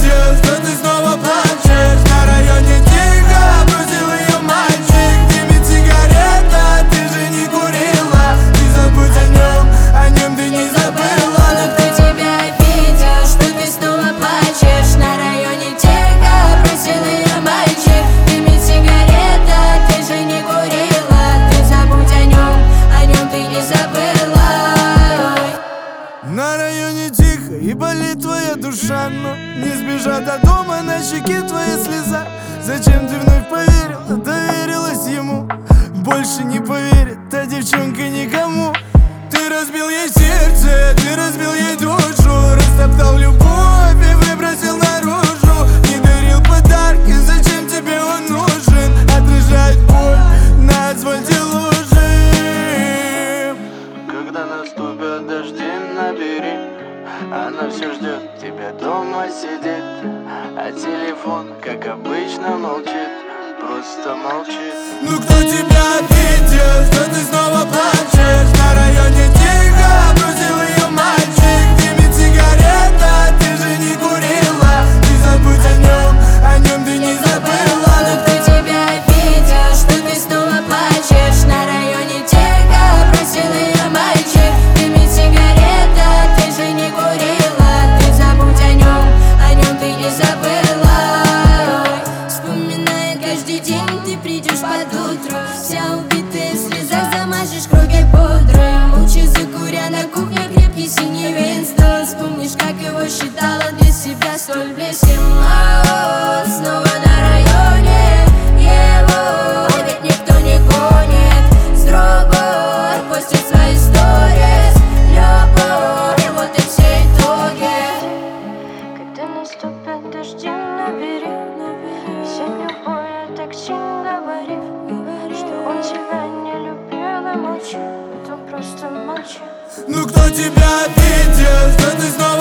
обидел, что ты снова плачешь. На районе тихо бросил ее мальчик. Дымит сигарета, ты же не курила. Не забудь о нем ты не забыла. Но кто тебя обидел, что ты снова плачешь? На районе тихо бросил ее мальчик. Дымит сигарета, ты же не курила. Ты забудь о нем ты не забыла. На районе тихо и болит твоя душа, но не сбежать от дома, на щеке твоя слеза. Зачем ты вновь поверила, доверилась ему? Больше не поверит та девчонка никому. Ты разбил ей сердце, ты разбил ей душу. Растоптал любовь и выбросил наружу. Не дарил подарки, зачем тебе он нужен? Отражает боль на асфальте лужи. Когда наступят дожди, набери. Она все ждет, тебя дома сидит. А телефон, как обычно, молчит. Просто молчит. Ну кто тебя обидел, что ты снова плачешь? На районе тихо бросил ее мальчик. Дымит сигарета, ты же не курила. Не забудь о нем ты не забыла. Но кто тебя обидел, что ты снова плачешь? На районе тихо бросил ее мальчик. Дымит сигарета, ты же не курила. Ты забудь о нем ты не забыла. Вспоминая каждый день, ты придешь под утро. Вся убитая в слезах, замажешь круги пудры. Молча закуря на кухне крепкий синий Винстон. Вспомнишь, как его считала для себя столь близким. А он снова на районе его, ведь никто не гонит. С другой постит свои сторис. Любовь, и вот и все итоги. Когда наступят дожди, набери. Сегодня более так сильно говори, что он тебя не любил и молчи, то просто молчи. Ну кто тебя обидел, что ты снова